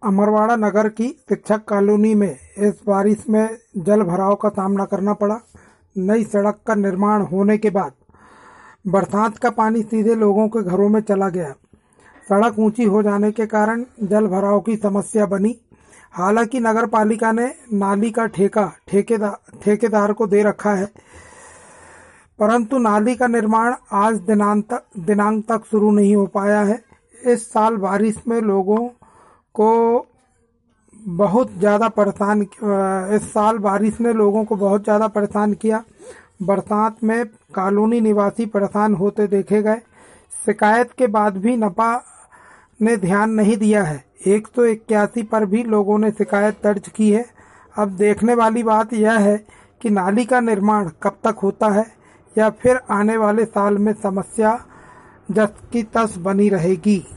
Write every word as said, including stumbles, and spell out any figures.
अमरवाड़ा नगर की शिक्षक कॉलोनी में इस बारिश में जल भराव का सामना करना पड़ा। नई सड़क का निर्माण होने के बाद बरसात का पानी सीधे लोगों के घरों में चला गया। सड़क ऊंची हो जाने के कारण जल भराव की समस्या बनी। हालांकि नगर पालिका ने नाली का ठेका ठेकेदार ठेकेदार को दे रखा है, परंतु नाली का निर्माण आज दिनांक तक दिनांक तक शुरू नहीं हो पाया है। इस साल बारिश में लोगों को बहुत ज़्यादा परेशान इस साल बारिश ने लोगों को बहुत ज़्यादा परेशान किया। बरसात में कॉलोनी निवासी परेशान होते देखे गए। शिकायत के बाद भी नपा ने ध्यान नहीं दिया है। एक सौ इक्यासी पर भी लोगों ने शिकायत दर्ज की है। अब देखने वाली बात यह है कि नाली का निर्माण कब तक होता है या फिर आने वाले साल में समस्या जस की तस बनी रहेगी।